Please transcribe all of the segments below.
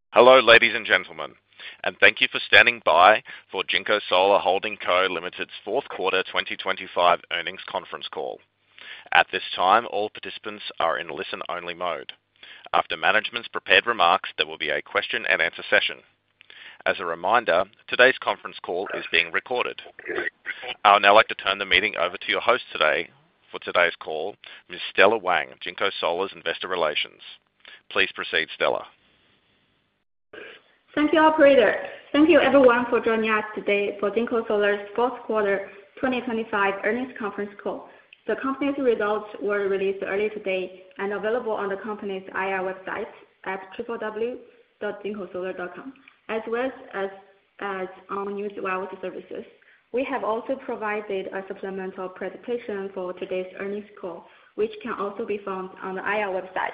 Hello, ladies and gentlemen, and thank you for standing by for JinkoSolar Holding Co. Limited's fourth quarter 2025 earnings conference call. At this time, all participants are in listen-only mode. After management's prepared remarks, there will be a question-and-answer session. As a reminder, today's conference call is being recorded. I would now like to turn the meeting over to your host today for today's call, Ms. Stella Wang, JinkoSolar's Investor Relations. Please proceed, Stella. Thank you, operator. Thank you everyone for joining us today for JinkoSolar's fourth quarter 2025 earnings conference call. The company's results were released early today and available on the company's IR website at www.jinkosolar.com, as well as on Newswire services. We have also provided a supplemental presentation for today's earnings call, which can also be found on the IR website.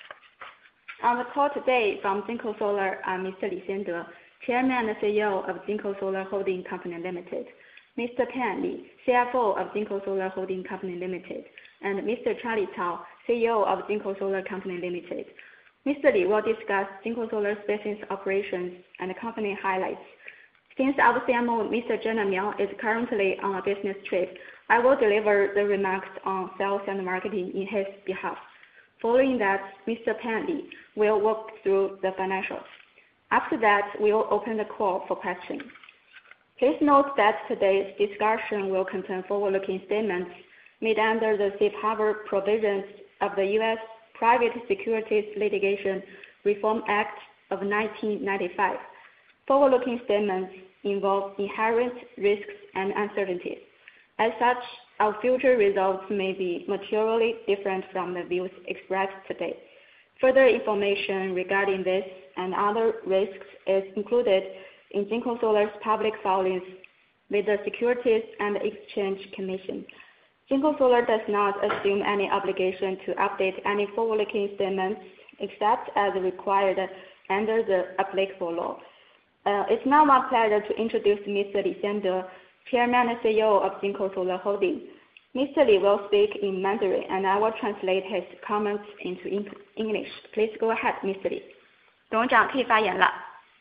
On the call today from JinkoSolar are Mr. Li Xiande, Chairman and CEO of JinkoSolar Holding Company Limited, Mr. Pan Li, CFO of JinkoSolar Holding Company Limited, and Mr. Charlie Cao, CEO of JinkoSolar Company Limited. Mr. Li will discuss JinkoSolar's business operations and company highlights. Since our CMO, Mr. Gener Miao, is currently on a business trip, I will deliver the remarks on sales and marketing in his behalf. Following that, Mr. Pan Li will walk through the financials. After that, we will open the call for questions. Please note that today's discussion will contain forward-looking statements made under the Safe Harbor provisions of the U.S. Private Securities Litigation Reform Act of 1995. Forward-looking statements involve inherent risks and uncertainties. As such, our future results may be materially different from the views expressed today. Further information regarding this and other risks is included in JinkoSolar's public filings with the Securities and Exchange Commission. JinkoSolar does not assume any obligation to update any forward-looking statements except as required under the applicable law. It's now my pleasure to introduce Mr. Li Xiande, Chairman and CEO of JinkoSolar Holding. Mr. Li will speak in Mandarin, and I will translate his comments into English. Please go ahead, Mr. Li. 董事长可以发言了。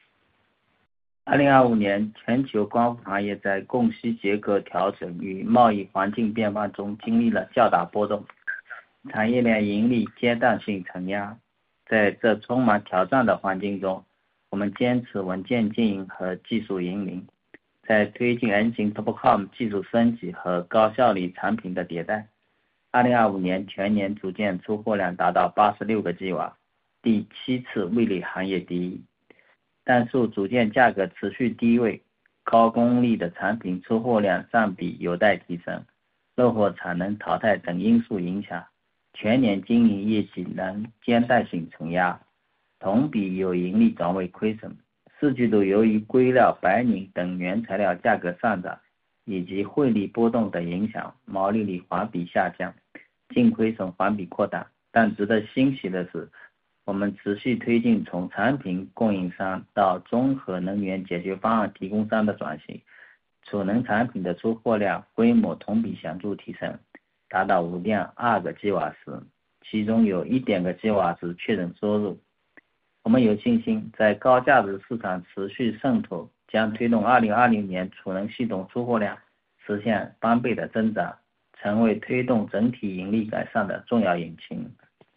2025年，全球光伏行业在供需结构调整与贸易环境变化中经历了较大波动，产业链盈利阶段性承压。在这充满挑战的环境中，我们坚持稳健经营和技术引领。在推进 N 型 TOPCon 技术升级和高效率产品的迭代。2025年全年组件出货量达到86个 GW， 第7次位列行业第一。但是组件价格持续低位，高功率的产品出货量占比有待提升，落后产能淘汰等因素影响，全年经营业绩仍间断性承压，同比有盈利转为亏损。四季度由于硅料、白磷等原材料价格上涨以及汇率波动等影响，毛利率环比下降，净亏损环比扩大。但值得欣喜的是，我们持续推进从产品供应商到综合能源解决方案提供商的转型，储能产品的出货量规模同比显著提升，达到 5.2 个 GW 时，其中有 1.0 个 GW 时确认收入。我们有信心在高价值市场持续渗透，将推动2020年储能系统出货量实现翻倍的增长，成为推动整体盈利改善的重要引擎。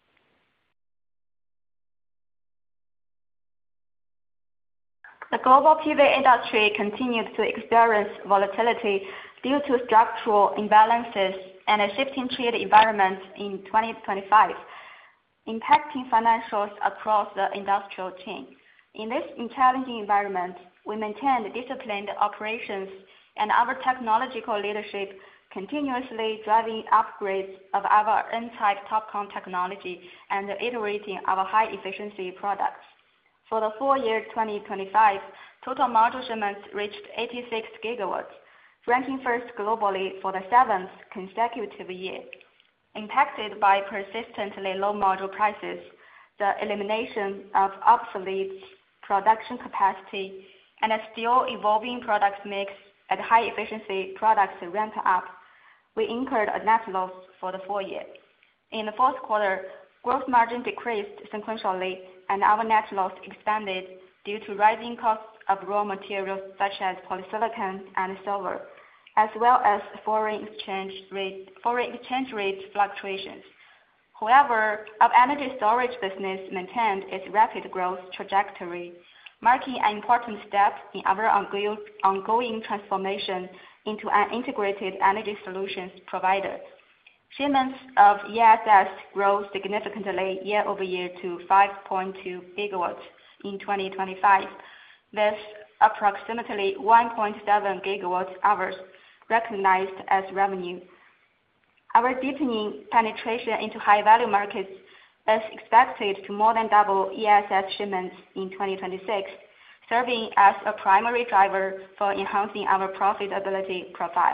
The global PV industry continued to experience volatility due to structural imbalances and a shifting trade environment in 2025, impacting financials across the industrial chain. In this challenging environment, we maintained disciplined operations and our technological leadership, continuously driving upgrades of our N-type TOPCon technology and iterating our high-efficiency products. For the full year 2025, total module shipments reached 86 gigawatts, ranking first globally for the 7th consecutive year. Impacted by persistently low module prices, the elimination of obsolete production capacity, and a still evolving product mix as high-efficiency products ramp up, we incurred a net loss for the full year. In the fourth quarter, gross margin decreased sequentially and our net loss expanded due to rising costs of raw materials such as polysilicon and silver, as well as foreign exchange rate fluctuations. However, our energy storage business maintained its rapid growth trajectory, marking an important step in our ongoing transformation into an integrated energy solutions provider. Shipments of ESS grew significantly year-over-year to 5.2 gigawatts in 2025, with approximately 1.7 gigawatt-hours recognized as revenue. Our deepening penetration into high-value markets is expected to more than double ESS shipments in 2026, serving as a primary driver for enhancing our profitability profile.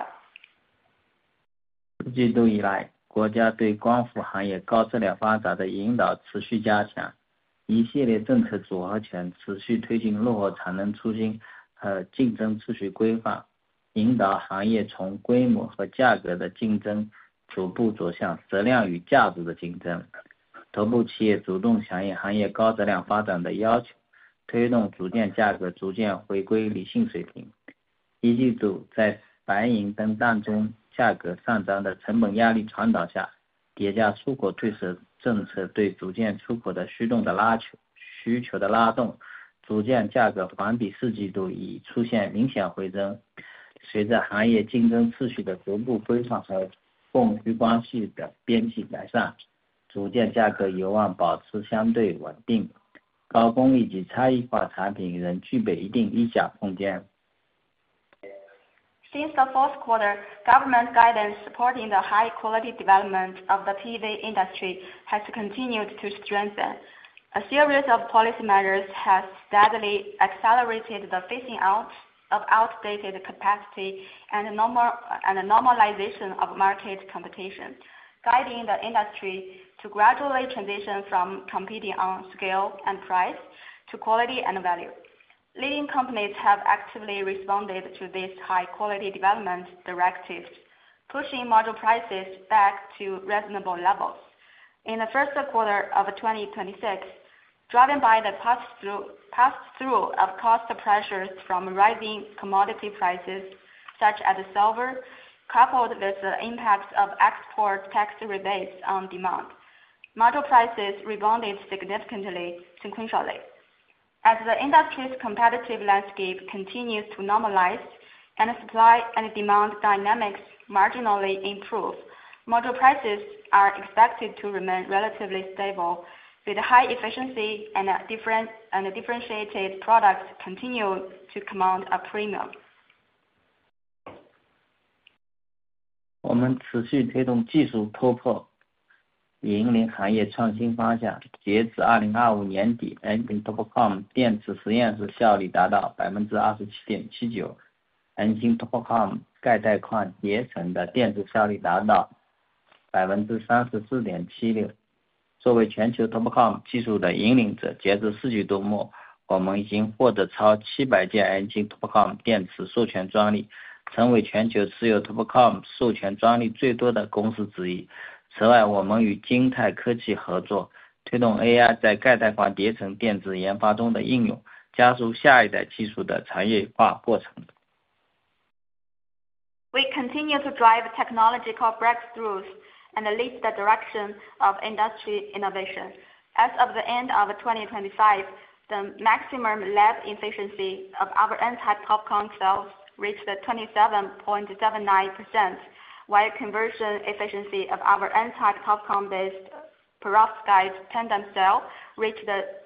四季度以来，国家对光伏行业高质量发展的引导持续加强，一系列政策组合拳持续推进落后产能促进和竞争秩序规范，引导行业从规模和价格的竞争逐步走向质量与价值的竞争。头部企业主动响应行业高质量发展的要求，推动组件价格逐渐回归理性水平。一季度在白银等当中价格上涨的成本压力传导下，叠加出口退市政策对组件出口的需求的拉动，组件价格环比四季度已出现明显回升。随着行业竞争秩序的逐步规范和供需关系的边际改善，组件价格有望保持相对稳定，高功率及差异化产品仍具备一定溢价空间。 Since the fourth quarter, government guidance supporting the high-quality development of the PV industry has continued to strengthen. A series of policy measures has steadily accelerated the phasing out of outdated capacity and normalization of market competition, guiding the industry to gradually transition from competing on scale and price to quality and value. Leading companies have actively responded to these high-quality development directives, pushing module prices back to reasonable levels. In the first quarter of 2026, driven by the pass-through of cost pressures from rising commodity prices such as silver, coupled with the impact of export tax rebates on demand, module prices rebounded significantly sequentially. As the industry's competitive landscape continues to normalize and supply and demand dynamics marginally improve, module prices are expected to remain relatively stable, with high efficiency and differentiated products continue to command a premium. 我们持续推动技术突破，引领行业创新方向。截至2025年底 ，Anjing TOPCon 电池实验室效率达到 27.79%， Anjing TOPCon 钙钛矿叠层的电池效率达到 34.76%。作为全球 TOPCon 技术的引领者，截至四季度末，我们已经获得超700件 Anjing TOPCon 电池授权专利，成为全球持有 TOPCon 授权专利最多的公司之一。此外，我们与晶泰科技合作，推动 AI 在钙钛矿叠层电池研发中的应用，加速下一代技术的产业化过程。 We continue to drive technological breakthroughs and lead the direction of industry innovation. As of the end of 2025, the maximum lab efficiency of our N-type TOPCon cells reached 27.79%, while conversion efficiency of our N-type TOPCon-based perovskite tandem cell reached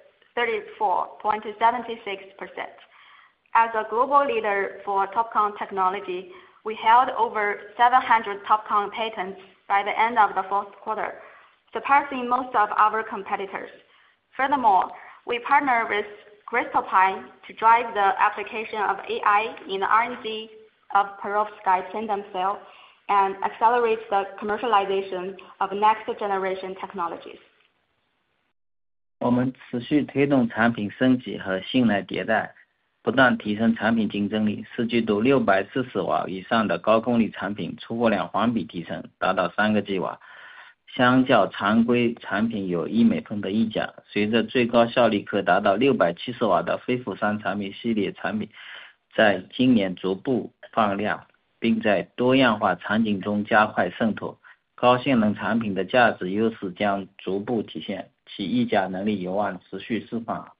34.76%. As a global leader for TOPCon technology, we held over 700 TOPCon patents by the end of the fourth quarter, surpassing most of our competitors. Furthermore, we partner with Crystalpine to drive the application of AI in the R&D of perovskite tandem cell and accelerate the commercialization of next-generation technologies. 我们持续推动产品升级和信赖迭代，不断提升产品竞争力。四季度640瓦以上的高功率产品出货量环比提升，达到3个 GW， 相较常规产品有1美分的溢价。随着最高效率可达到670瓦的非釜山产品系列产品在今年逐步放量，并在多样化场景中加快渗透，高性能产品的价值优势将逐步体现，其溢价能力有望持续释放。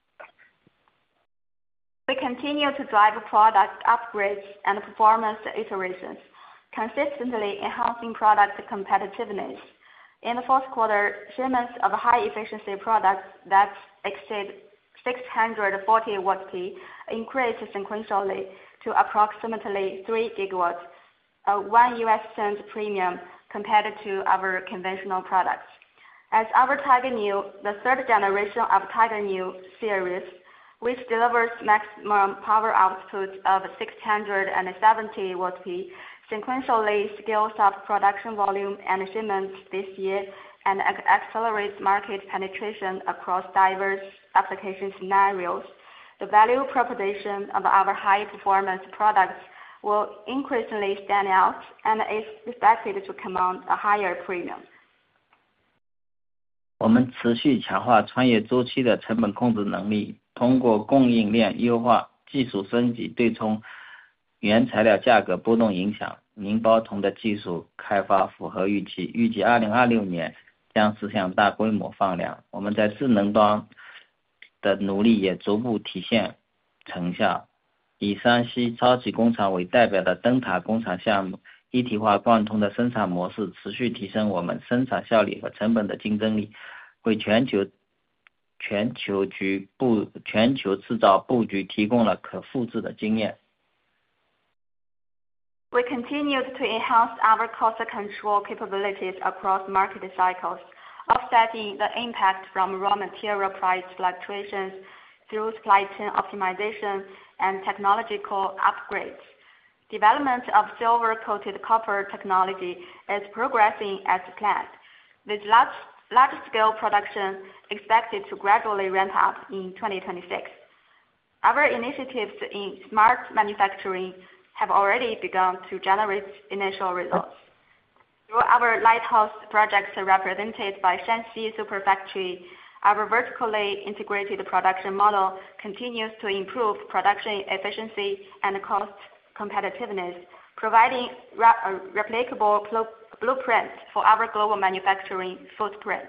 We continue to drive product upgrades and performance iterations, consistently enhancing product competitiveness. In the fourth quarter, shipments of high-efficiency products that exceed 640 watt-peak increased sequentially to approximately 3 gigawatts, a $0.01 premium compared to our conventional products. As our Tiger Neo, the third generation of Tiger Neo series, which delivers maximum power output of 670 watt-peak, sequentially scales up production volume and shipments this year and accelerates market penetration across diverse application scenarios. The value proposition of our high-performance products will increasingly stand out and is expected to command a higher premium. 我们持续强化穿越周期的成本控制能力，通过供应链优化、技术升级对冲原材料价格波动影响。宁包铜的技术开发符合预期，预计2026年将实现大规模放量。我们在智能端的努力也逐步体现成效。以山西超级工厂为代表的灯塔工厂项目，一体化贯通的生产模式持续提升我们生产效率和成本的竞争力，为全球制造布局提供了可复制的经验。 We continued to enhance our cost control capabilities across market cycles, offsetting the impact from raw material price fluctuations through supply chain optimization and technological upgrades. Development of silver-coated copper technology is progressing as planned, with large-scale production expected to gradually ramp up in 2026. Our initiatives in smart manufacturing have already begun to generate initial results. Through our lighthouse projects represented by Shanxi Super Factory, our vertically integrated production model continues to improve production efficiency and cost competitiveness, providing a replicable blueprint for our global manufacturing footprint.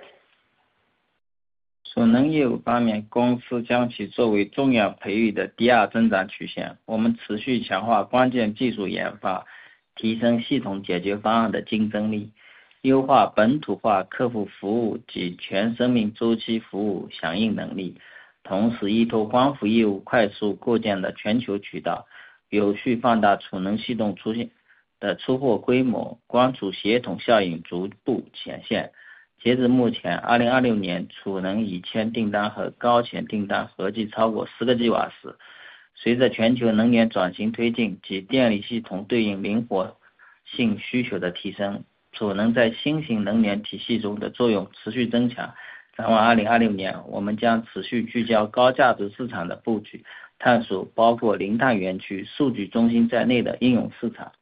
储能业务方面，公司将其作为重要培育的第二增长曲线。我们持续强化关键技术研发，提升系统解决方案的竞争力，优化本土化客户服务及全生命周期服务响应能力，同时依托光伏业务快速构建的全球渠道，有序放大储能系统出现的出货规模，光储协同效应逐步显现。截至目前，2026年储能已签订单和高潜订单合计超过10个吉瓦时。随着全球能源转型推进及电力系统对应灵活性需求的提升，储能在新型能源体系中的作用持续增强。展望2026年，我们将持续聚焦高价值市场的布局，探索包括零碳园区、数据中心在内的应用市场。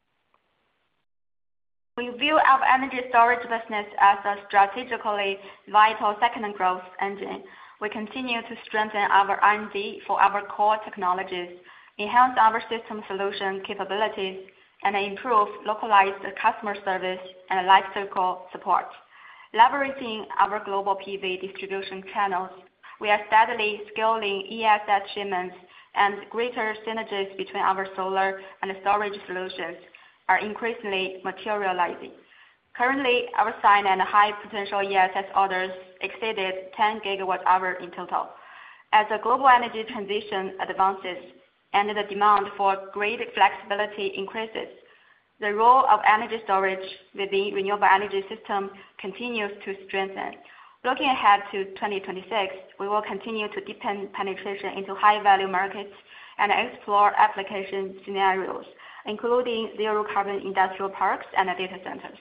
We view our energy storage business as a strategically vital second growth engine. We continue to strengthen our R&D for our core technologies, enhance our system solution capabilities, and improve localized customer service and lifecycle support. Leveraging our global PV distribution channels, we are steadily scaling ESS shipments, and greater synergies between our solar and storage solutions are increasingly materializing. Currently, our signed and high potential ESS orders exceeded 10 gigawatt-hour in total. As the global energy transition advances and the demand for grid flexibility increases, the role of energy storage within renewable energy system continues to strengthen. Looking ahead to 2026, we will continue to deepen penetration into high-value markets and explore application scenarios, including zero-carbon industrial parks and data centers.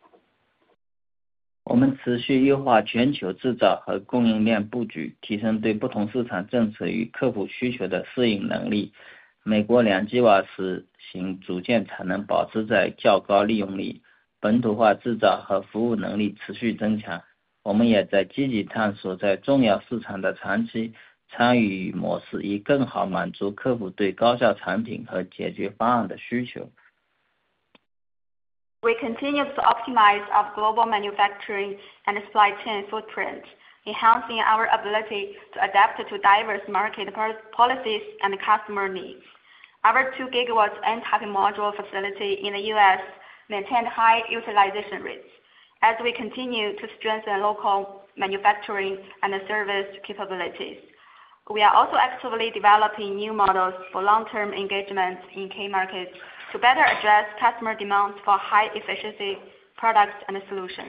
我们持续优化全球制造和供应链布局，提升对不同市场政策与客户需求的适应能力。美国2吉瓦时型组件产能保持在较高利用率， 本土化制造和服务能力持续增强，我们也在积极探索在重要市场的长期参与模式，以更好满足客户对高效产品和解决方案的需求。 We continue to optimize our global manufacturing and supply chain footprint, enhancing our ability to adapt to diverse market policies and customer needs. Our 2 GW N-type module facility in the U.S. maintained high utilization rates as we continue to strengthen local manufacturing and service capabilities. We are also actively developing new models for long-term engagements in key markets to better address customer demands for high-efficiency products and solutions.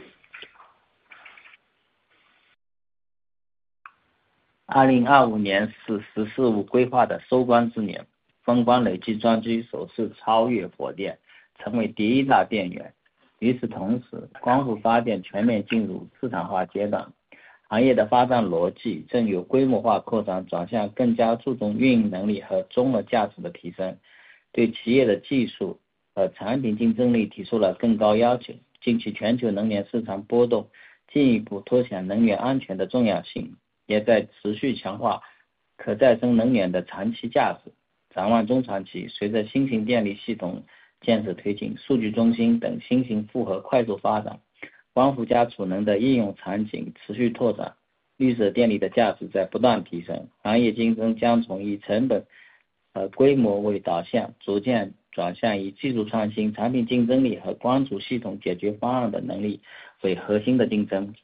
2025年是“十四五”规划的收官之年，风光累计装机首次超越火电，成为第一大电源。与此同时，光伏发电全面进入市场化阶段，行业的发展逻辑正由规模化扩张转向更加注重运营能力和综合价值的提升，对企业的技术和产品竞争力提出了更高要求。近期全球能源市场波动进一步凸显能源安全的重要性，也在持续强化可再生能源的长期价值。展望中长期，随着新型电力系统建设推进，数据中心等新型复合快速发展，光伏加储能的应用场景持续拓展，绿色电力的价值在不断提升，行业竞争将从以成本和规模为导向，逐渐转向以技术创新、产品竞争力和光储系统解决方案的能力为核心的竞争。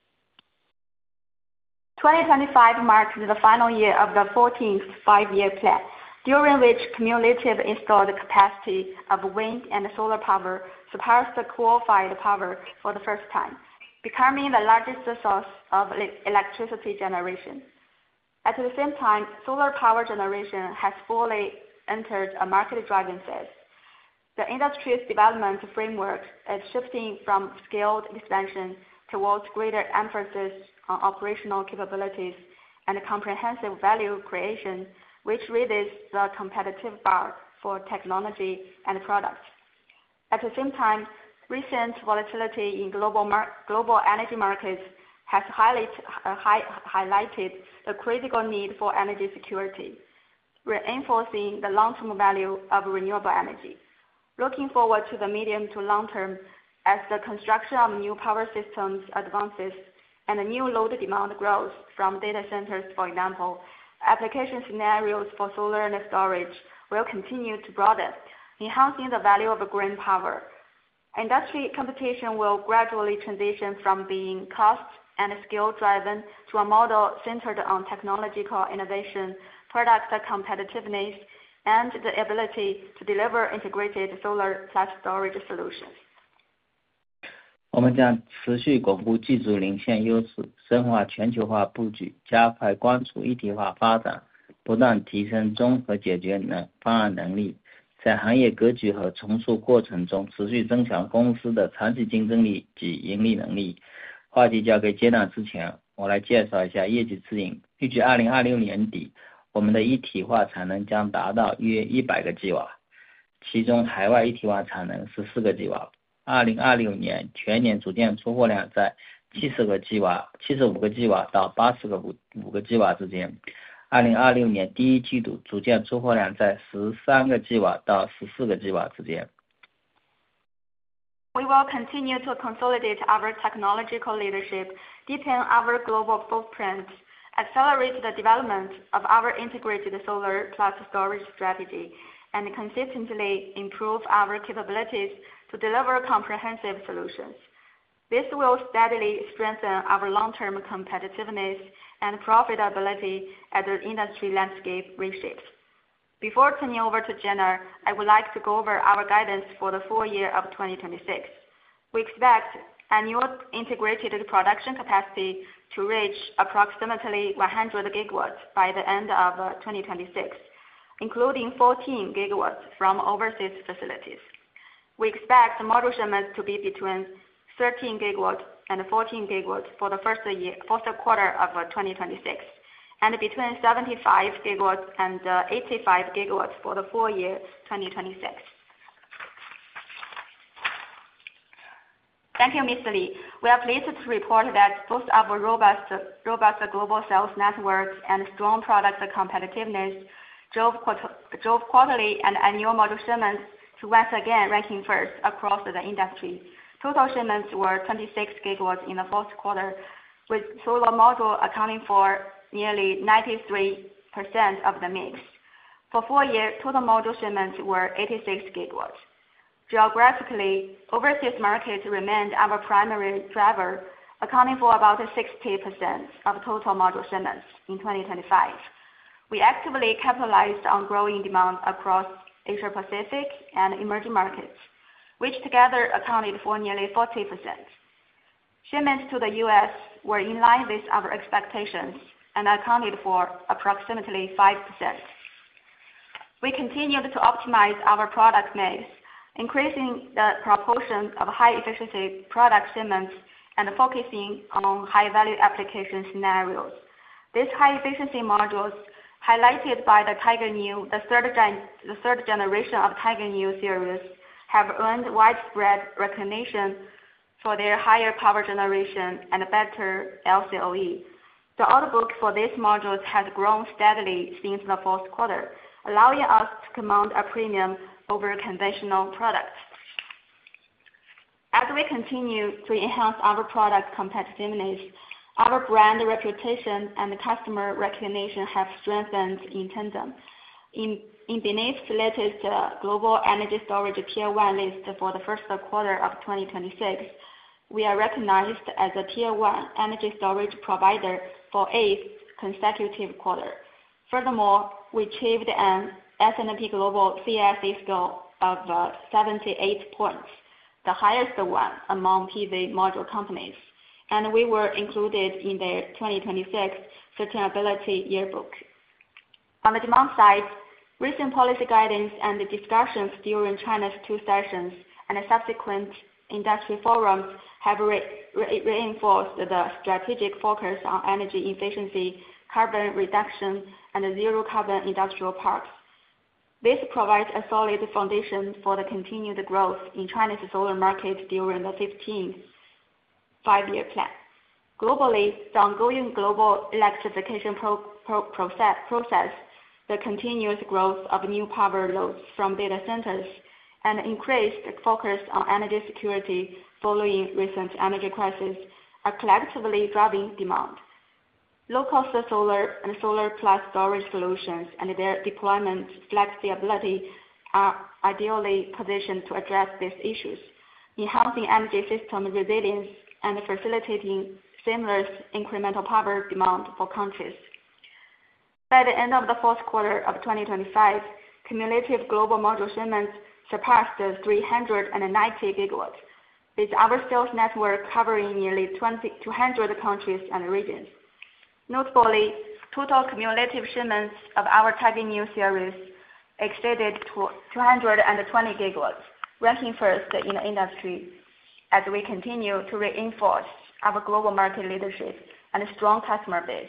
2025 marks the final year of the 14th five-year plan, during which cumulative installed capacity of wind and solar power surpassed the coal-fired power for the first time, becoming the largest source of electricity generation. At the same time, solar power generation has fully entered a market-driving phase. The industry's development framework is shifting from scaled expansion towards greater emphasis on operational capabilities and comprehensive value creation, which raises the competitive bar for technology and products. At the same time, recent volatility in global energy markets has highlighted the critical need for energy security, reinforcing the long-term value of renewable energy. Looking forward to the medium to long term, as the construction of new power systems advances and the new load demand grows from data centers, for example, application scenarios for solar and storage will continue to broaden, enhancing the value of green power. Industry competition will gradually transition from being cost and skill driven to a model centered on technological innovation, product competitiveness, and the ability to deliver integrated solar plus storage solutions. 我们将持续巩固技术领先优势，深化全球化布局，加快光储一体化发展，不断提升综合解决方案能力，在行业格局和重塑过程中持续增强公司的长期竞争力及盈利能力。话题交给接档之前，我来介绍一下业绩指引。预计2026年底，我们的一体化产能将达到约100个 GW， 其中海外一体化产能14个 GW。2026年全年组件出货量在75个 GW 到85个 GW 之间。2026年第一季度组件出货量在13个 GW 到14个 GW 之间。 We will continue to consolidate our technological leadership, deepen our global footprint, accelerate the development of our integrated solar plus storage strategy, and consistently improve our capabilities to deliver comprehensive solutions. This will steadily strengthen our long-term competitiveness and profitability as the industry landscape reshapes. Before turning over to Gener, I would like to go over our guidance for the full year of 2026. We expect annual integrated production capacity to reach approximately 100 GW by the end of 2026, including 14 GW from overseas facilities. We expect module shipments to be between 13 GW and 14 GW for the first quarter of 2026, and between 75 GW and 85 GW for the full year 2026. Thank you, Mr. Li. We are pleased to report that both our robust global sales network and strong product competitiveness drove quarterly and annual module shipments to once again ranking first across the industry. Total shipments were 26 gigawatts in the fourth quarter, with solar module accounting for nearly 93% of the mix. For full year, total module shipments were 86 gigawatts. Geographically, overseas markets remained our primary driver, accounting for about 60% of total module shipments in 2025. We actively capitalized on growing demand across Asia Pacific and emerging markets, which together accounted for nearly 40%. Shipments to the U.S. were in line with our expectations and accounted for approximately 5%. We continued to optimize our product mix, increasing the proportion of high-efficiency product shipments and focusing on high-value application scenarios. These high-efficiency modules, highlighted by the Tiger Neo, the third generation of Tiger Neo series, have earned widespread recognition for their higher power generation and better LCOE. The order book for these modules has grown steadily since the fourth quarter, allowing us to command a premium over conventional products. As we continue to enhance our product competitiveness, our brand reputation and customer recognition have strengthened in tandem. In BNEF's latest Global Energy Storage Tier 1 list for the first quarter of 2026, we are recognized as a Tier 1 energy storage provider for 8th consecutive quarter. Furthermore, we achieved an S&P Global CSA score of 78 points, the highest one among PV module companies, and we were included in their 2026 Sustainability Yearbook. On the demand side, recent policy guidance and discussions during China's 2 sessions and subsequent industry forums have reinforced the strategic focus on energy efficiency, carbon reduction, and zero carbon industrial parks. This provides a solid foundation for the continued growth in China's solar market during the 15th five-year plan. Globally, the ongoing global electrification process, the continuous growth of new power loads from data centers, and increased focus on energy security following recent energy crisis are collectively driving demand. Low-cost solar and solar plus storage solutions and their deployment flexibility are ideally positioned to address these issues, enhancing energy system resilience and facilitating seamless incremental power demand for countries. By the end of the fourth quarter of 2025, cumulative global module shipments surpassed 390 gigawatts, with our sales network covering nearly 200 countries and regions. Notably, total cumulative shipments of our Tiger Neo series exceeded 220 gigawatts, ranking first in the industry as we continue to reinforce our global market leadership and strong customer base.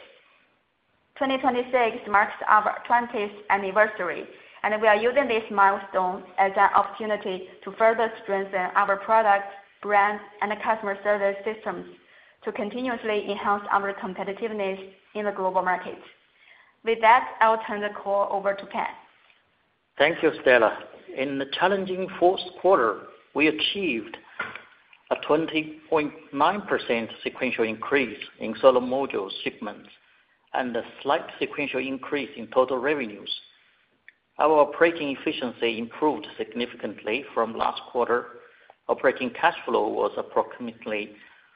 2026 marks our 20th anniversary, and we are using this milestone as an opportunity to further strengthen our product, brand, and customer service systems to continuously enhance our competitiveness in the global market. With that, I will turn the call over to Pan. Thank you, Stella. In the challenging fourth quarter, we achieved a 20.9% sequential increase in solar module shipments and a slight sequential increase in total revenues. Our operating efficiency improved significantly from last quarter. Operating cash flow was approximately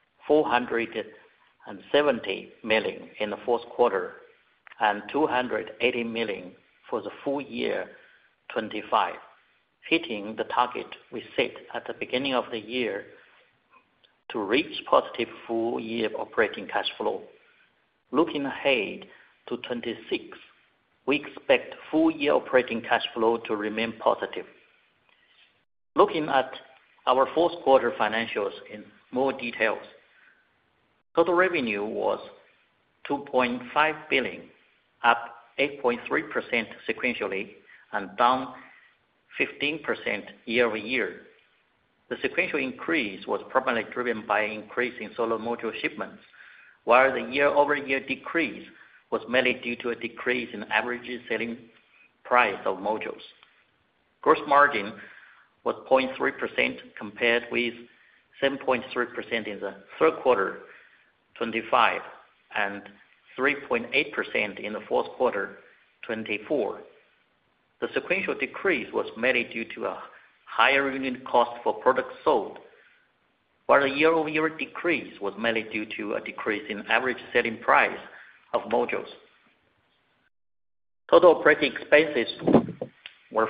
$470 million in the fourth quarter and $280 million for the full year 2025, hitting the target we set at the beginning of the year to reach positive full-year operating cash flow. Looking ahead to 2026, we expect full-year operating cash flow to remain positive. Looking at our fourth quarter financials in more details, total revenue was $2.5 billion, up 8.3% sequentially and down 15% year-over-year. The sequential increase was primarily driven by an increase in solar module shipments, while the year-over-year decrease was mainly due to a decrease in average selling price of modules. Gross margin was 0.3% compared with 7.3% in the third quarter 2025 and 3.8% in the fourth quarter 2024. The sequential decrease was mainly due to a higher unit cost for products sold, while the year-over-year decrease was mainly due to a decrease in average selling price of modules. Total operating expenses were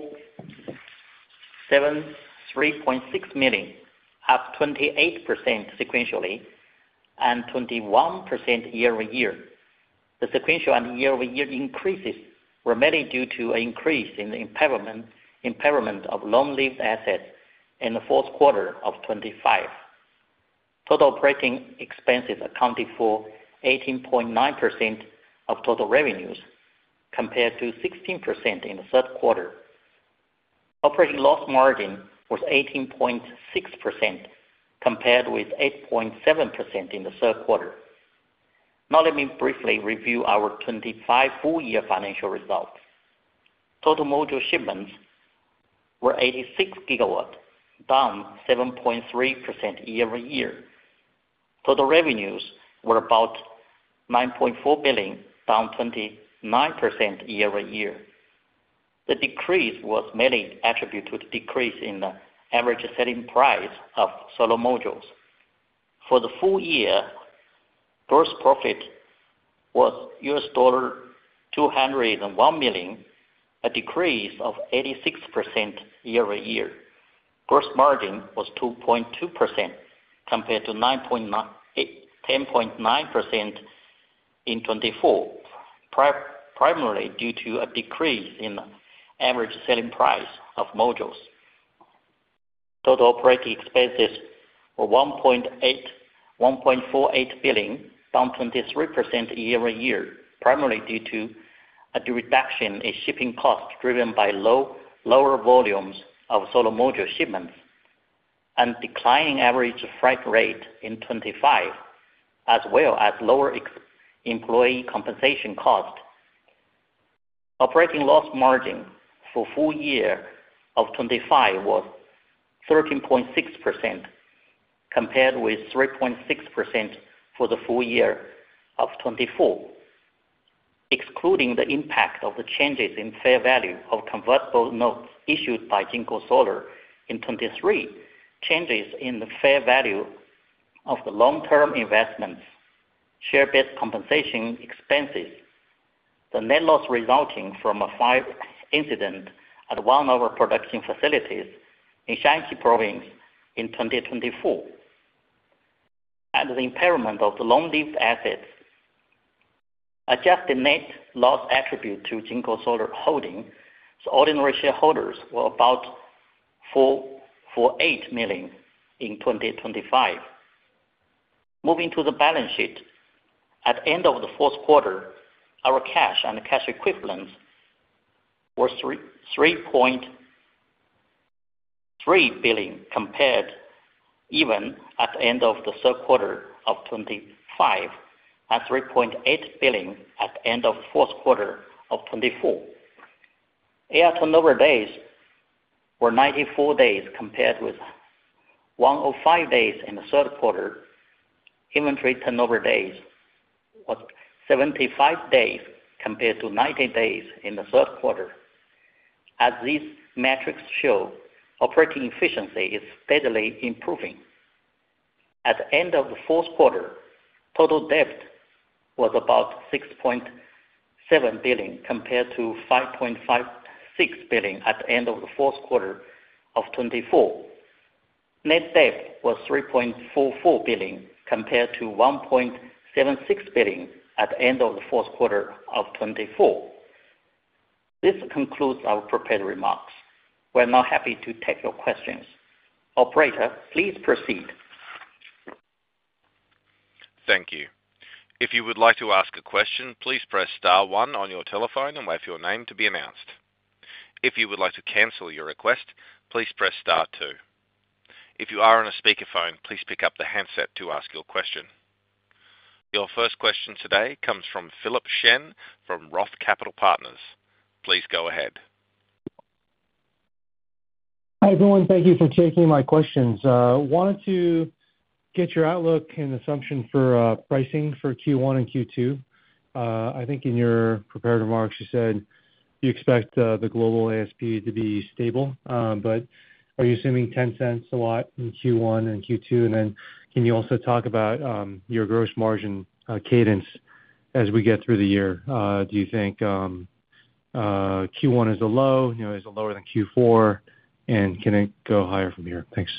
$473.6 million, up 28% sequentially and 21% year-over-year. The sequential and year-over-year increases were mainly due to an increase in the impairment of long-lived assets in the fourth quarter of 2025. Total operating expenses accounted for 18.9% of total revenues, compared to 16% in the third quarter. Operating loss margin was 18.6%, compared with 8.7% in the third quarter. Now let me briefly review our 2025 full-year financial results. Total module shipments were 86 GW, down 7.3% year-over-year. Total revenues were about $9.4 billion, down 29% year-over-year. The decrease was mainly attributed to the decrease in the average selling price of solar modules. For the full year, gross profit was $201 million, a decrease of 86% year-over-year. Gross margin was 2.2% compared to 10.9% in 2024, primarily due to a decrease in the average selling price of modules. Total operating expenses were $1.48 billion, down 23% year-over-year, primarily due to a reduction in shipping costs driven by lower volumes of solar module shipments and declining average freight rate in 2025, as well as lower employee compensation cost. Operating loss margin for full year of 2025 was 13.6%, compared with 3.6% for the full year of 2024. Excluding the impact of the changes in fair value of convertible notes issued by JinkoSolar in 2023, changes in the fair value of the long-term investments, share-based compensation expenses, the net loss resulting from a fire incident at one of our production facilities in Shanxi Province in 2024, and the impairment of the long-lived assets. Adjusted net loss attribute to JinkoSolar Holdings' ordinary shareholders were about $448 million in 2025. Moving to the balance sheet, at the end of the fourth quarter, our cash and cash equivalents were $3.3 billion, compared even at the end of the third quarter of 2025 and $3.8 billion at the end of the fourth quarter of 2024. AR turnover days were 94 days compared with 105 days in the third quarter. Inventory turnover days was 75 days compared to 90 days in the third quarter. As these metrics show, operating efficiency is steadily improving. At the end of the fourth quarter, total debt was about $6.7 billion compared to $5.56 billion at the end of the fourth quarter of 2024. Net debt was $3.44 billion compared to $1.76 billion at the end of the fourth quarter of 2024. This concludes our prepared remarks. We're now happy to take your questions. Operator, please proceed. Thank you. If you would like to ask a question, please press star one on your telephone and wait for your name to be announced. If you would like to cancel your request, please press star two. If you are on a speakerphone, please pick up the handset to ask your question. Your first question today comes from Philip Shen from Roth Capital Partners. Please go ahead. Hi, everyone. Thank you for taking my questions. Wanted to get your outlook and assumption for pricing for Q1 and Q2. I think in your prepared remarks, you said you expect the global ASP to be stable, but are you assuming $0.10 a watt in Q1 and Q2? And then can you also talk about your gross margin cadence as we get through the year? Do you think Q1 is a low, is it lower than Q4, and can it go higher from here? Thanks.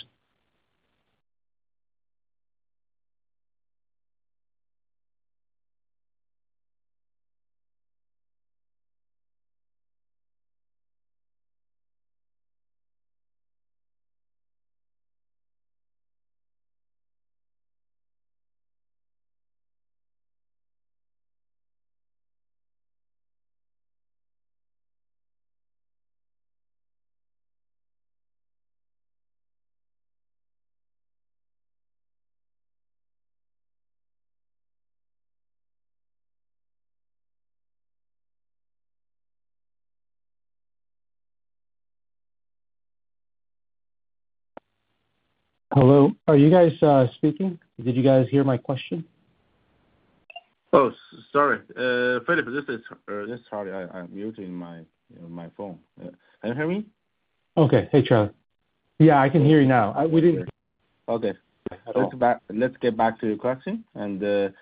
Hello, are you guys speaking? Did you guys hear my question? Oh, sorry. Philip, this is Charlie. I'm muting my phone. Can you hear me? Okay. Hey, Charlie. Yeah, I can hear you now. We didn't. Okay. Let's get back to your question. And if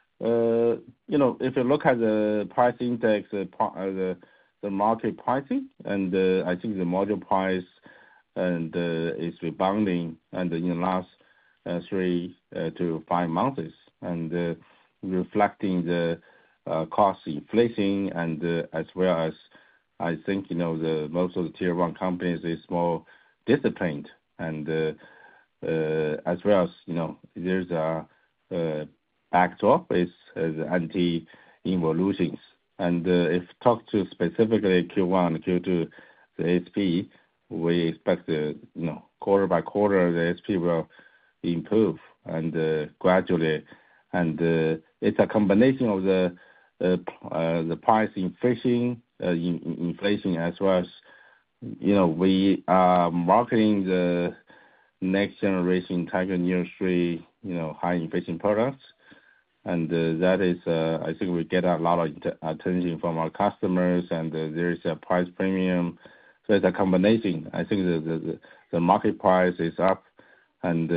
you look at the price index, the market pricing, and I think the module price and is rebounding and in the last 3 to 5 months, and reflecting the cost inflation, and as well as I think most of the tier 1 companies is more disciplined, and as well as there's a backdrop is anti-involutions. And if talk to specifically Q1 and Q2, the ASP, we expect quarter by quarter the ASP will improve and gradually, and it's a combination of the price inflation as well as we are marketing the next generation Tiger Neo 3 high inflation products, and that is I think we get a lot of attention from our customers, and there is a price premium. So it's a combination. I think the market price is up, and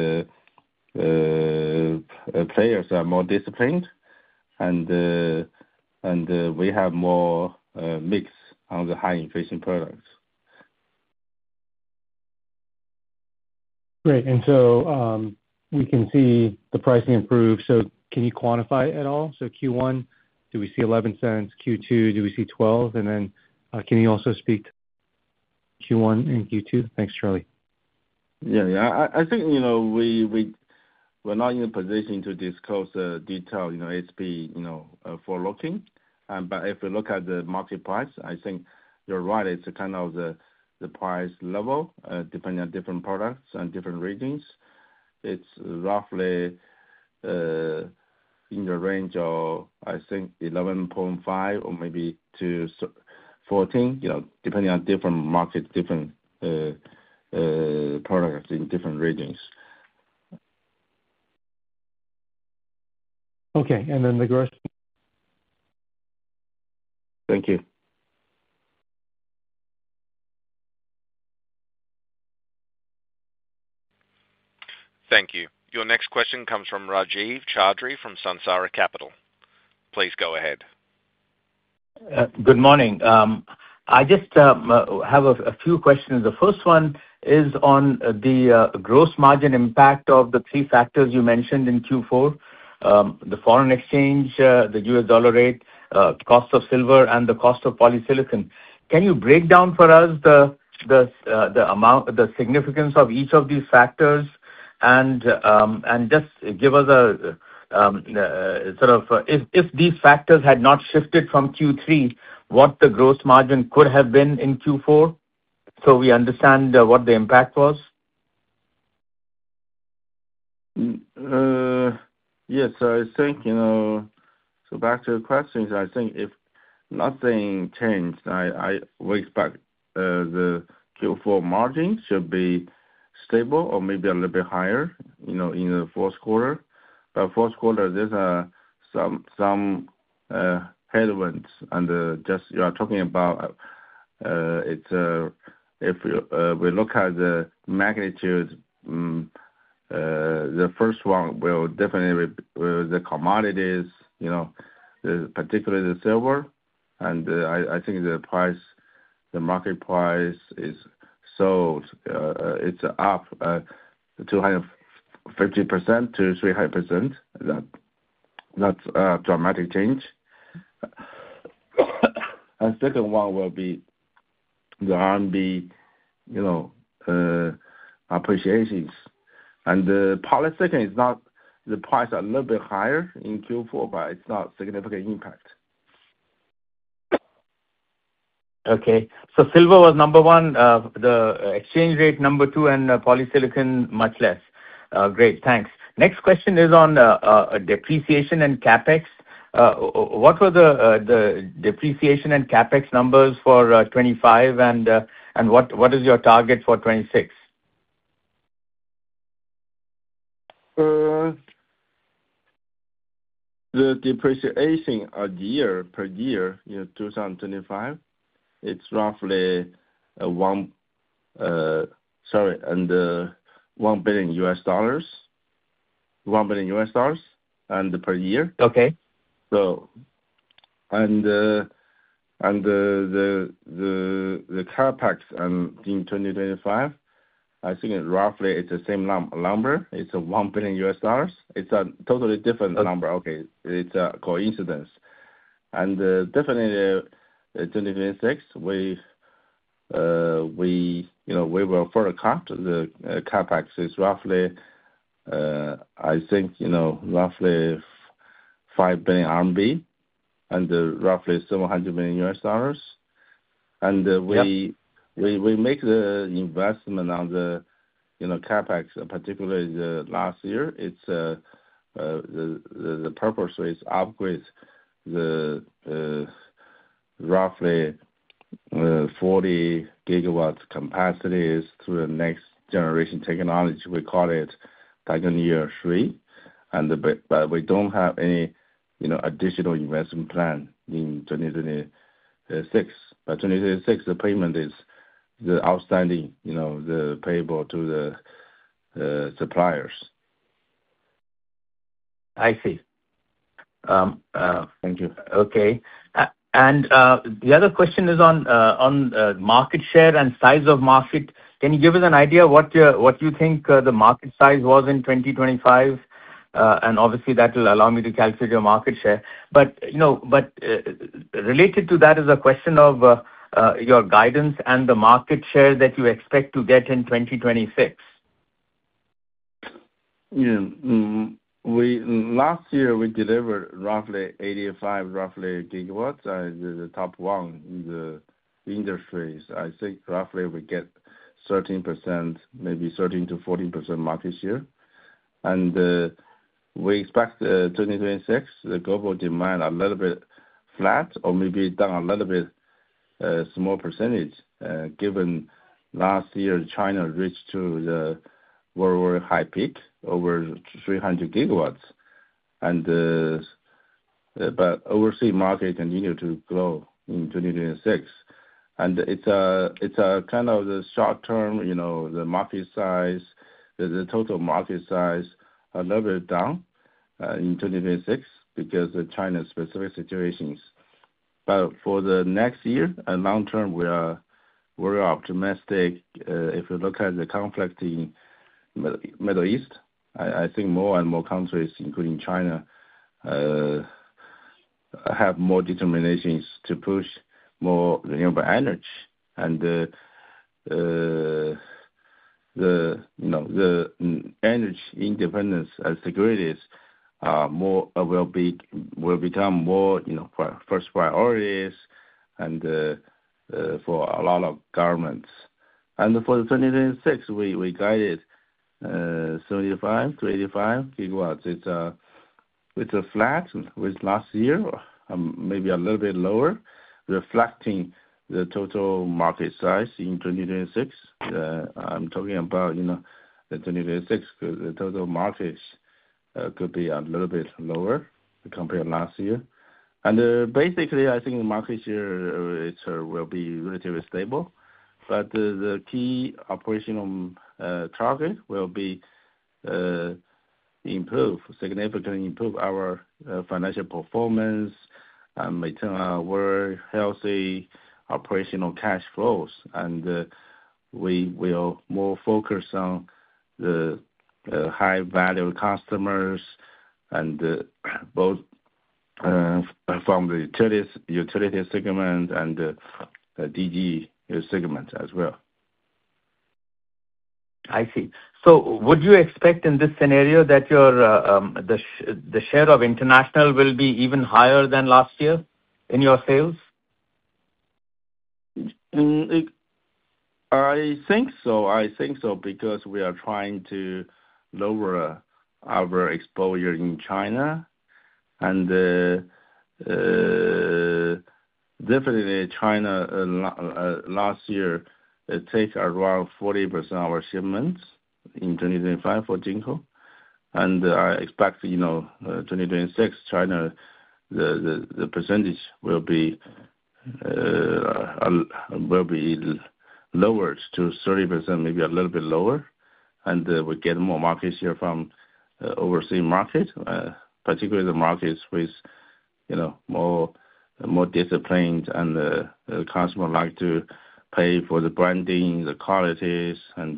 players are more disciplined, and we have more mix on the high inflation products. Great. And so we can see the pricing improve. So can you quantify it at all? So Q1, do we see $0.11? Q2, do we see $0.12? And then can you also speak to Q1 and Q2? Thanks, Charlie. Yeah. I think we're not in a position to disclose the detail ASP for looking, but if you look at the market price, I think you're right. It's a kind of the price level depending on different products and different regions. It's roughly in the range of I think 11.5 or maybe to 14, depending on different markets, different products in different regions. Okay, and then the gross. Thank you. Thank you. Your next question comes from Rajiv Chaudhri from Sunsara Capital. Please go ahead. Good morning. I just have a few questions. The first one is on the gross margin impact of the 3 factors you mentioned in Q4, the foreign exchange, the US dollar rate, cost of silver, and the cost of polysilicon. Can you break down for us the amount, the significance of each of these factors, and just give us a sort of if these factors had not shifted from Q3, what the gross margin could have been in Q4, so we understand what the impact was? Yes, I think, so back to the questions, I think if nothing changed, we expect the Q4 margin should be stable or maybe a little bit higher, in the fourth quarter. But fourth quarter, there's some headwinds, and just you are talking about it's if we look at the magnitude, the first one will definitely the commodities, particularly the silver, and I think the market price is sold, it's up 250% to 300%. That's a dramatic change. And second one will be the RMB, appreciations. And the polysilicon is not, the price a little bit higher in Q4, but it's not significant impact. Okay. So silver was number one, the exchange rate number two, and polysilicon much less. Great, thanks. Next question is on depreciation and CapEx. What were the depreciation and CapEx numbers for 25, and what is your target for 26? The depreciation per year in 2025, it's roughly $1 billion, $1 billion, and per year. Okay. So, and the CapEx in 2025, I think roughly it's the same number. It's $1 billion. It's a totally different number. Okay, it's a coincidence. And definitely, 2026, we will further cut the CapEx is roughly, I think, roughly 5 billion RMB, and roughly $700 million. And we make the investment on the CapEx, particularly the last year. It's the purpose is upgrade the roughly 40 gigawatts capacities to the next generation technology. We call it Tiger 3, but we don't have any additional investment plan in 2026. But 2026, the payment is the outstanding, the payable to the suppliers. I see. Thank you. Okay. And the other question is on market share and size of market. Can you give us an idea what you think the market size was in 2025? And obviously that will allow me to calculate your market share. But related to that is a question of your guidance and the market share that you expect to get in 2026. Yeah. Last year we delivered roughly 85 gigawatts, the top one in the industries. I think roughly we get 13%, maybe 13 to 14% market share. And we expect 2026 the global demand a little bit flat or maybe down a little bit, small percentage. Given last year China reached to the world high peak over 300 gigawatts, and but overseas market continue to grow in 2026, and it's a kind of the short term, the market size, the total market size a little bit down in 2026 because of China's specific situations. But for the next year and long term, we are very optimistic. If you look at the conflict in Middle East, I think more and more countries, including China, have more determinations to push more renewable energy, and the energy independence and securities will become more first priorities, and for a lot of governments. And for 2026, we guided 75 to 85 gigawatts. It's a flat with last year, maybe a little bit lower, reflecting the total market size in 2026. I'm talking about, the 2026, the total market could be a little bit lower compared to last year. And basically, I think the market share will be relatively stable. But the key operational target will be significantly improve our financial performance and maintain our healthy operational cash flows. And we will more focus on the high-value customers and both from the utility segment and the DG segment as well. I see. So would you expect in this scenario that your the share of international will be even higher than last year in your sales? I think so because we are trying to lower our exposure in China. And definitely China last year take around 40% of our shipments in 2025 for Jinko. And I expect 2026 China the percentage will be lowered to 30%, maybe a little bit lower, and we get more market share from overseas market, particularly the markets with more disciplined, and the customer like to pay for the branding, the qualities, and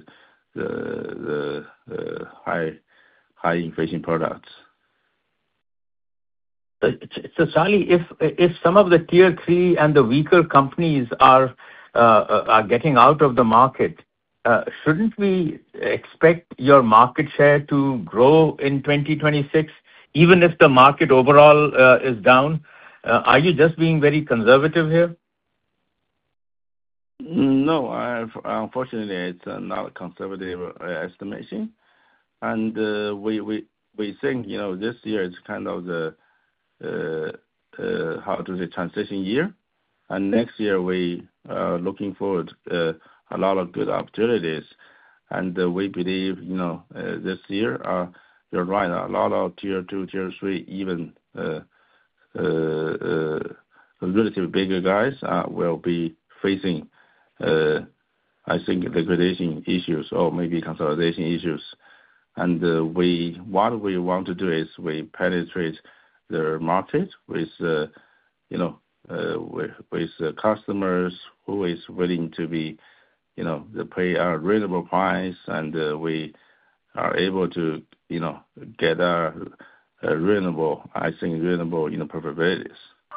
the high inflation products. So Charlie, if some of the tier 3 and the weaker companies are getting out of the market, shouldn't we expect your market share to grow in 2026, even if the market overall is down? Are you just being very conservative here? No, unfortunately, it's not a conservative estimation. And we think, this year is kind of the transition year. And next year, we are looking forward a lot of good opportunities. And we believe, this year, you're right, a lot of tier 2, tier 3, even relatively bigger guys will be facing, I think, liquidation issues or maybe consolidation issues. And what we want to do is we penetrate the market with customers who is willing to pay a reasonable price, and we are able to get a reasonable probabilities.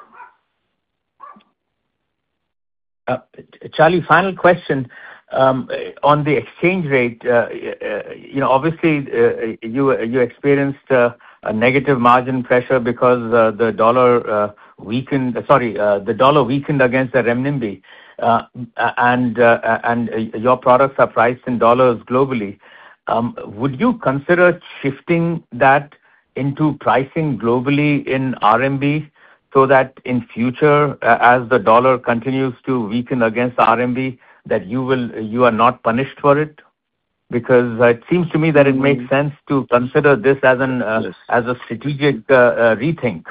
Charlie, final question on the exchange rate. Obviously, you experienced a negative margin pressure because the dollar weakened. The dollar weakened against the renminbi, and your products are priced in dollars globally. Would you consider shifting that into pricing globally in RMB so that in future, as the dollar continues to weaken against the RMB, that you are not punished for it? Because it seems to me that it makes sense to consider this as a strategic rethink.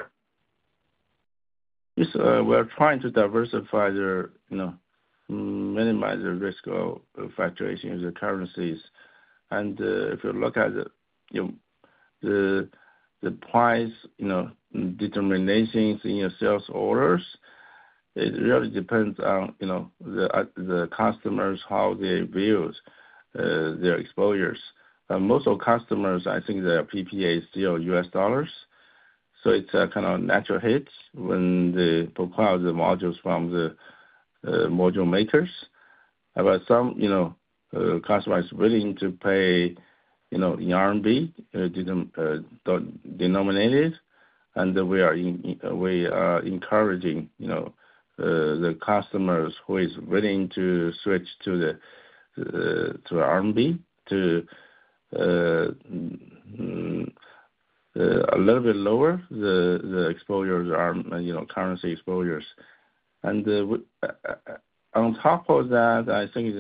Yes, we're trying to diversify minimize the risk of fluctuation of the currencies. And if you look at the price, determinations in your sales orders, it really depends on the customers, how they view their exposures. Most of customers, I think their PPA is still US dollars, so it's a kind of natural hit when they procure the modules from the module makers. But some customers willing to pay in RMB denominated, and we are encouraging the customers who is willing to switch to RMB to a little bit lower, the exposures are, currency exposures. And on top of that, I think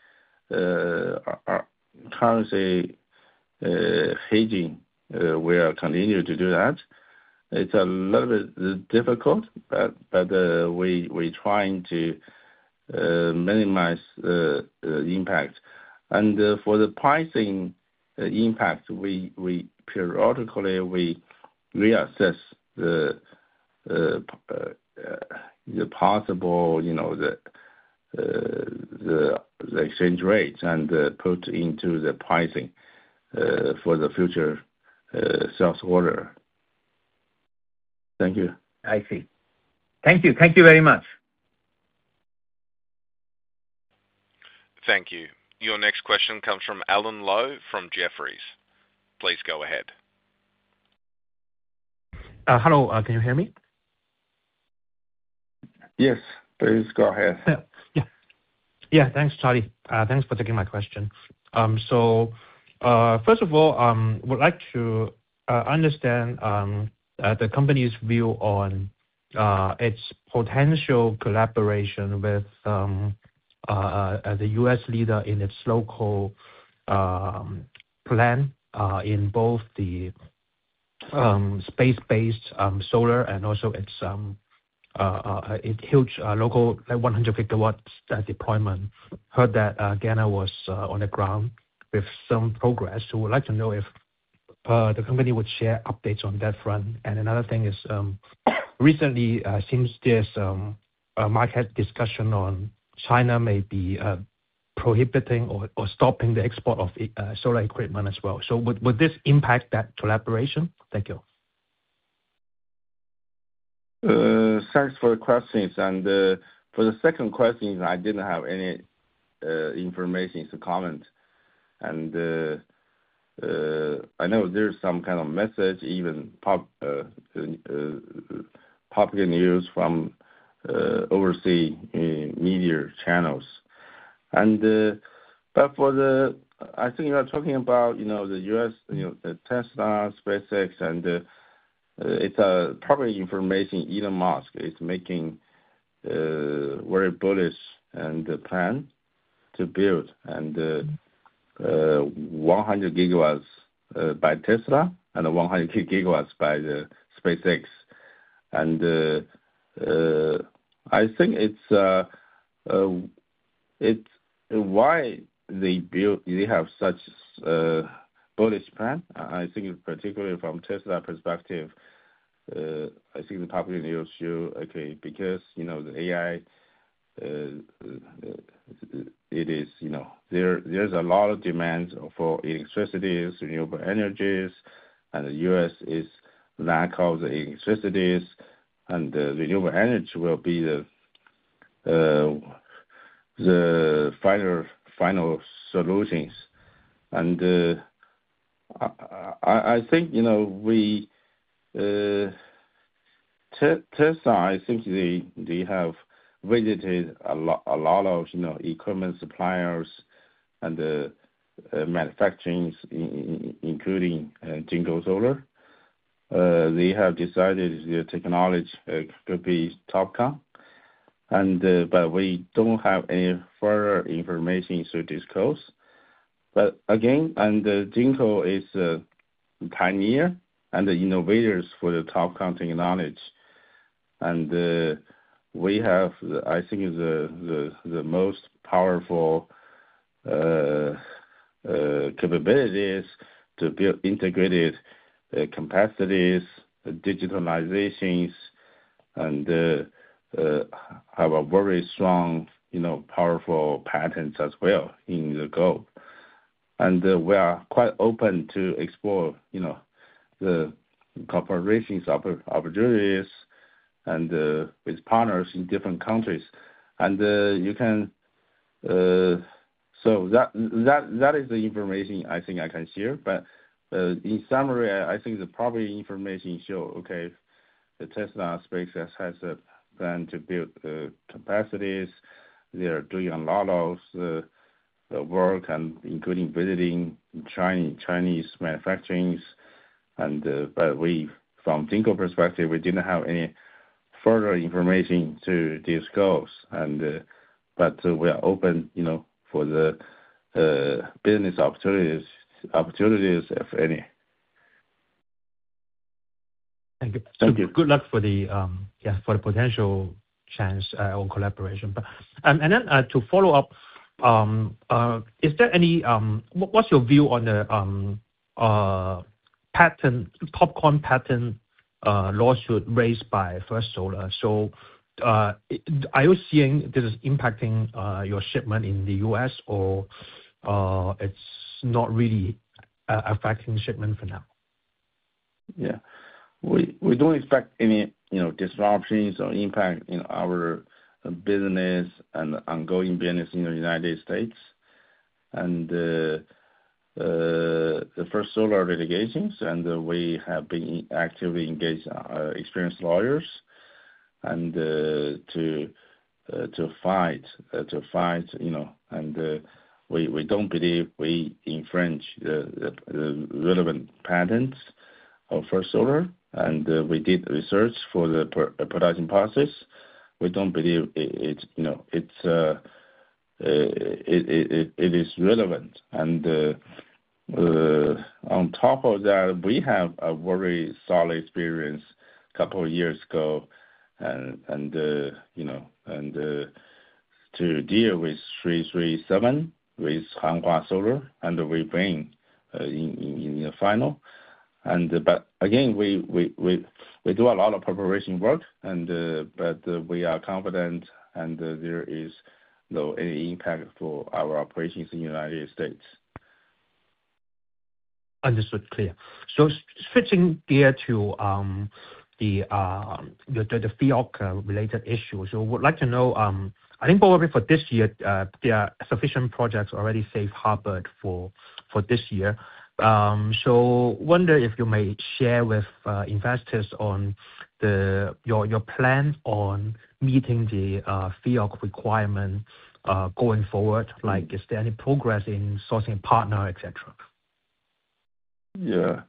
our currency hedging will continue to do that. It's a little bit difficult, but we trying to minimize the impact. And for the pricing impact, we periodically reassess the possible, the exchange rates and put into the pricing for the future sales order. Thank you. I see. Thank you. Thank you very much. Thank you. Your next question comes from Alan Lowe from Jefferies. Please go ahead. Hello, can you hear me? Yes, please go ahead. Yeah, thanks, Charlie. Thanks for taking my question. So, first of all, would like to understand the company's view on its potential collaboration with the U.S. leader in its local plan in both the space-based solar and also its huge local, like 100 gigawatts deployment. Heard that Gena was on the ground with some progress. So would like to know if the company would share updates on that front. And another thing is, recently seems there's a market discussion on China may be prohibiting or stopping the export of solar equipment as well. So would this impact that collaboration? Thank you. Thanks for the questions. And for the second question, I didn't have any information to comment. And I know there's some kind of message, even popular news from overseas media channels. And but for I think you are talking about the U.S. The Tesla, SpaceX, and it's probably information Elon Musk is making very bullish and the plan to build 100 gigawatts by Tesla and 100 gigawatts by the SpaceX. And I think it's why they have such bullish plan. I think particularly from Tesla perspective, I think the popular news show because the AI it is there's a lot of demands for electricity, renewable energies, and the U.S. is lack of the electricity, and the renewable energy will be the final solutions. And I think we Tesla, I think they have visited a lot of equipment suppliers and manufacturing, including JinkoSolar. They have decided their technology could be TOPCon, and but we don't have any further information to disclose. But again, and Jinko is a pioneer and the innovators for the TOPCon technology, and we have, I think, the most powerful capabilities to build integrated capacities, digitalizations, and have a very strong, powerful patents as well in the globe. And we are quite open to explore, the cooperations opportunities and with partners in different countries. And you can, so that is the information I think I can share. But in summary, I think the probably information show, the Tesla SpaceX has a plan to build capacities. They are doing a lot of work, and including visiting Chinese manufacturings. But from Jinko perspective, we didn't have any further information to disclose. But we are open, for the business opportunities, if any. Thank you. Thank you. Good luck for the potential chance on collaboration. And then to follow up, is there any what's your view on the TOPCon patent lawsuit raised by First Solar? So are you seeing this is impacting your shipment in the U.S., or it's not really affecting shipment for now? Yeah. We don't expect any, disruptions or impact in our business and ongoing business in the United States. And the First Solar litigations, and we have been actively engaged experienced lawyers and to fight, and we don't believe we infringe the relevant patents of First Solar, and we did research for the production process. We don't believe it is relevant. And on top of that, we have a very solid experience a couple of years ago, and to deal with 337 with Hanwha Solar, and we win in the final. But again, we do a lot of preparation work, but we are confident, and there is no any impact for our operations in the United States. Understood. Clear. So switching gear to the FEOC related issues. So would like to know, I think probably for this year, there are sufficient projects already safe harbored for this year. So wonder if you may share with investors on your plan on meeting the FEOC requirement going forward. Like, is there any progress in sourcing a partner, etc.? Yeah.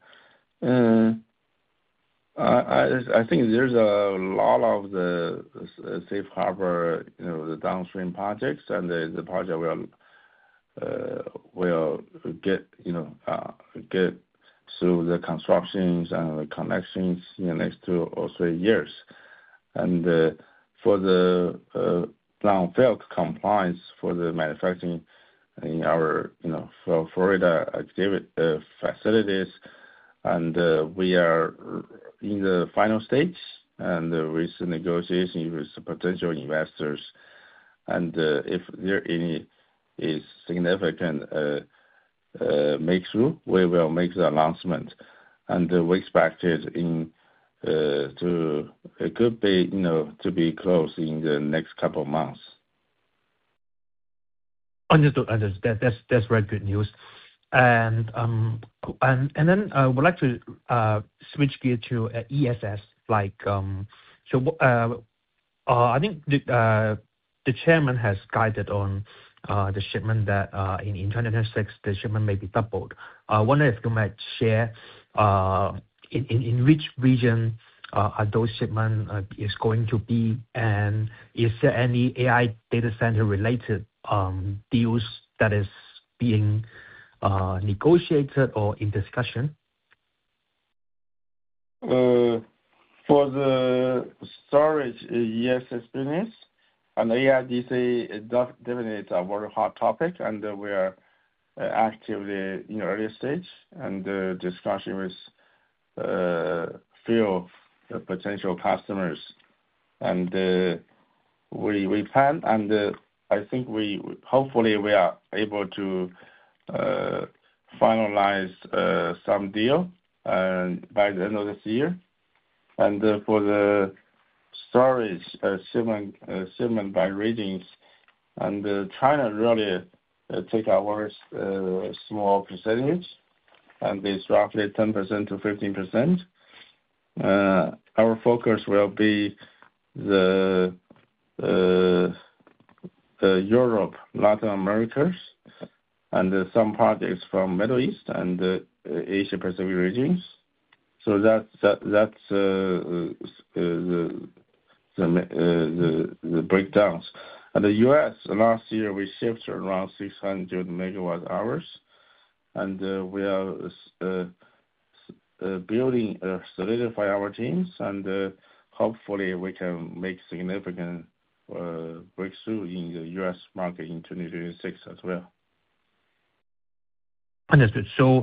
I think there's a lot of the safe harbor, the downstream projects, and the project will get through the constructions and the connections in the next 2 or 3 years. And for the FEOC compliance for the manufacturing in our Florida facilities, and we are in the final stage and with the negotiation with potential investors. And if there any is significant make-through, we will make the announcement, and we expect it it could be to be closed in the next couple of months. Understood. That's very good news. And then I would like to switch gear to ESS. Like, I think the chairman has guided on the shipment that in 2026 the shipment may be doubled. I wonder if you might share in which region are those shipment is going to be, and is there any AI data center related deals that is being negotiated or in discussion? For the storage ESS business, and AIDC definitely a very hot topic, and we are actively in early stage and discussion with few potential customers. And we plan, and I think hopefully we are able to finalize some deal by the end of this year. And for the storage shipment by regions, and China really take our small percentage, and it's roughly 10% to 15%. Our focus will be the Europe, Latin America, and some projects from Middle East and Asia Pacific regions. So that's the breakdowns. And the U.S. last year we shipped around 600 megawatt hours, and we are building solidify our teams, and hopefully we can make significant breakthrough in the U.S. market in 2026 as well. Understood. So,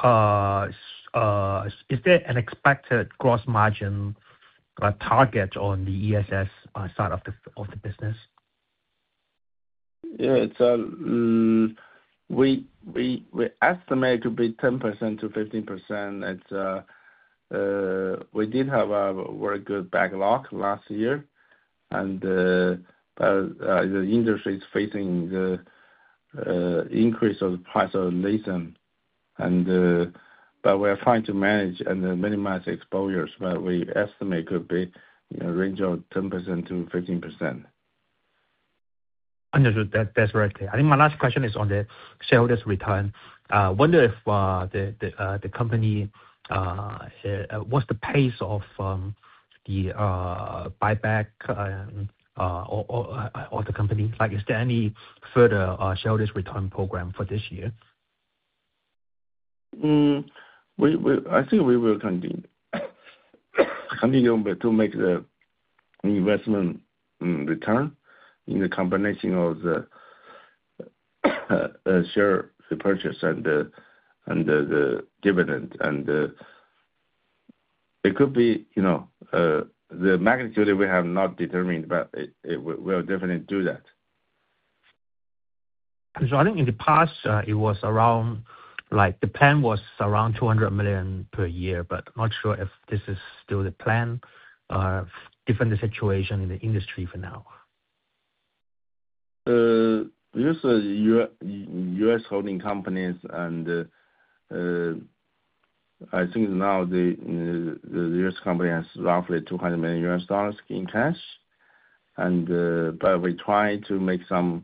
is there an expected gross margin target on the ESS side of the business? Yeah, it's we estimate to be 10% to 15%. It's we did have a very good backlog last year, and the industry is facing the increase of the price of lithium, and but we are trying to manage and minimize exposures. But we estimate could be in a range of 10% to 15%. Understood. That's very clear. I think my last question is on the shareholders' return. Wonder if the company what's the pace of the buyback or the company? Like, is there any further shareholders' return program for this year? I think we will continue to make the investment return in the combination of the share repurchase and the dividend, and it could be, you know, the magnitude we have not determined, but we'll definitely do that. So I think in the past it was around, like, the plan was around $200 million per year, but not sure if this is still the plan, given the situation in the industry for now. Because U.S. holding companies, and I think now the U.S. company has roughly $200 million in cash, and but we try to make some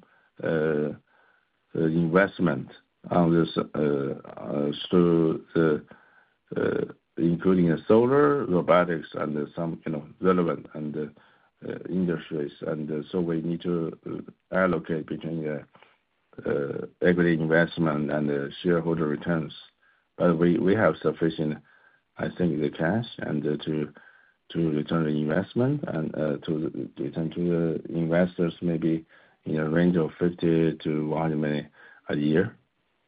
investment on this through the including the solar, robotics, and some, you know, relevant and industries, and so we need to allocate between the equity investment and the shareholder returns. But we have sufficient, I think, the cash and to return the investment and to return to the investors maybe in a range of $50 to $100 million a year.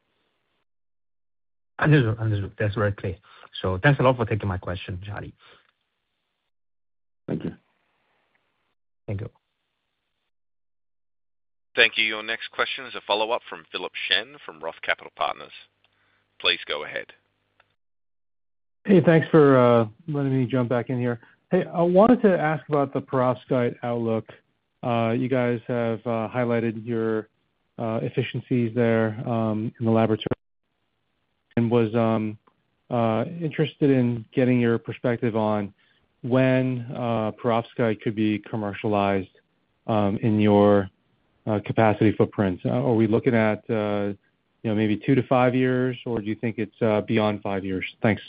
Understood. That's very clear. So thanks a lot for taking my question, Charlie. Thank you. Thank you. Thank you. Your next question is a follow-up from Philip Shen from Roth Capital Partners. Please go ahead. Hey, thanks for letting me jump back in here. Hey, I wanted to ask about the perovskite outlook. You guys have highlighted your efficiencies there in the laboratory, and was interested in getting your perspective on when perovskite could be commercialized in your capacity footprint. Are we looking at you know, maybe 2 to 5 years, or do you think it's beyond 5 years? Thanks.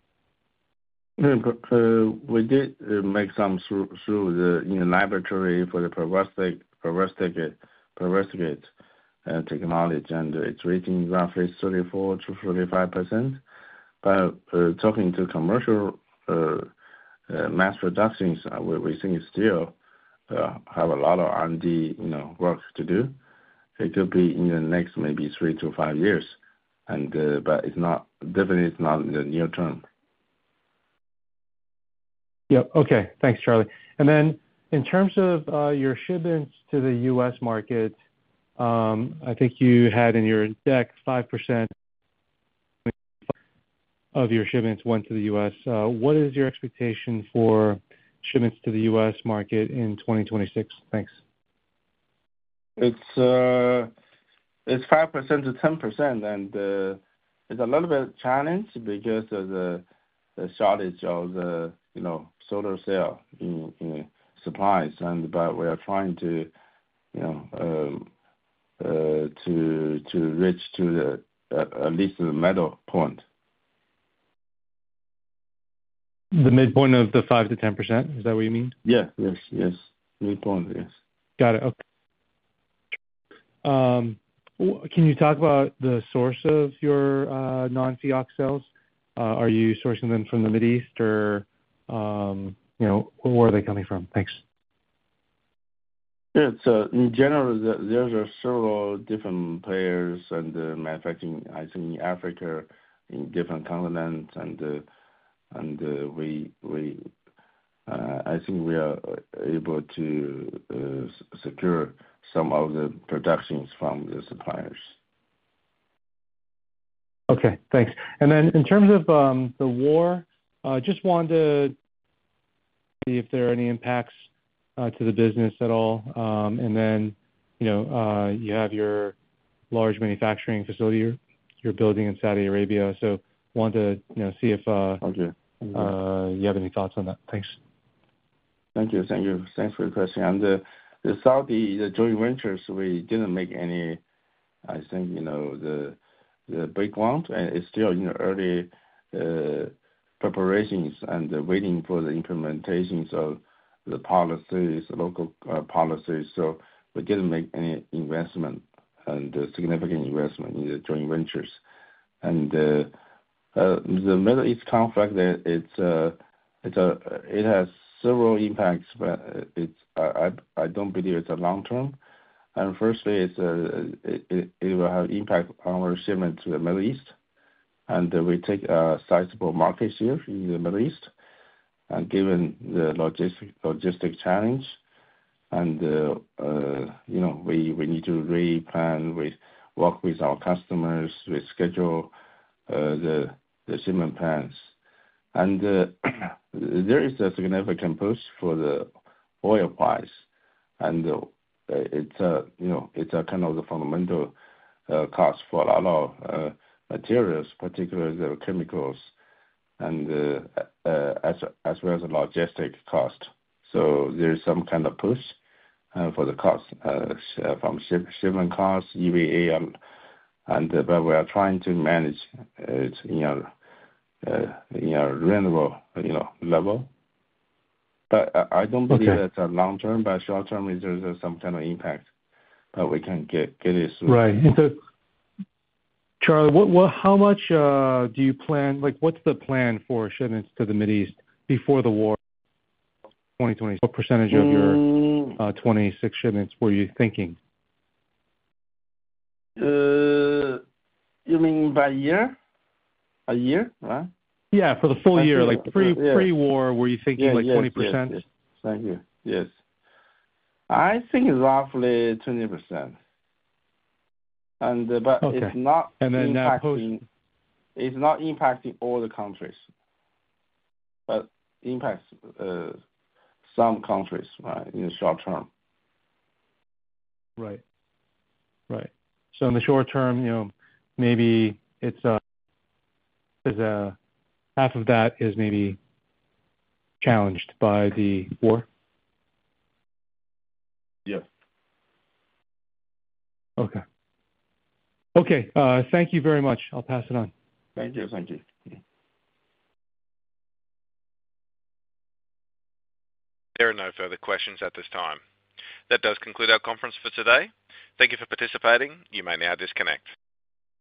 We did make some through the laboratory for the perovskite technology, and it's reaching roughly 34 to 35%. But talking to commercial mass productions, we think it still have a lot of R&D, you know, work to do. It could be in the next maybe 3 to 5 years, and but it's not, definitely it's not in the near term. Yep. Okay. Thanks, Charlie. And then in terms of your shipments to the U.S. market, I think you had in your deck 5% of your shipments went to the U.S. What is your expectation for shipments to the U.S. market in 2026? Thanks. It's 5% to 10%, and it's a little bit challenged because of the shortage of the, you know, solar cell in supplies, and but we are trying to to reach to at least the middle point. The midpoint of the 5-10%, is that what you mean? Yes. Midpoint, yes. Got it. Okay. Can you talk about the source of your non-FEOC sales? Are you sourcing them from the Middle East or, where are they coming from? Thanks. Yeah. So in general, there are several different players and manufacturing, I think, in Africa, in different continents, and I think we are able to secure some of the productions from the suppliers. Okay, thanks. And then in terms of the war, just wanted to see if there are any impacts to the business at all. And then, you have your large manufacturing facility you're building in Saudi Arabia. So wanted to, see if Okay. you have any thoughts on that. Thanks. Thank you. Thanks for the question. And the Saudi joint ventures, we didn't make any, I think, the big one, and it's still in the early preparations and waiting for the implementations of the policies, local policies. So we didn't make any investment and significant investment in the joint ventures. And the Middle East conflict, it has several impacts, but I don't believe it's a long term. And firstly, it will have impact on our shipment to the Middle East, and we take a sizable market share in the Middle East. And given the logistic challenge, and we need to replan, we work with our customers, we schedule the shipment plans. And there is a significant push for the oil price, and it's a kind of the fundamental cost for a lot of materials, particularly the chemicals, and as well as the logistic cost. So there's some kind of push for the cost from shipment costs, EVA, but we are trying to manage it in a reasonable level. But I don't believe that's a long term, but short term there's some kind of impact, but we can get it through. Right. And so, Charlie, how much do you plan? Like, what's the plan for shipments to the Middle East before the war? 2020. What percentage of your 26 shipments were you thinking? You mean by year? A year, right? Yeah, for the full year, like pre-war, were you thinking 20%? Yes. Thank you. Yes. I think roughly 20%. But it's not impacting. It's not impacting all the countries, but impacts some countries, right, in the short term. Right. So in the short term, maybe it's half of that is maybe challenged by the war. Yeah. Okay. Thank you very much. I'll pass it on. Thank you. There are no further questions at this time. That does conclude our conference for today. Thank you for participating. You may now disconnect.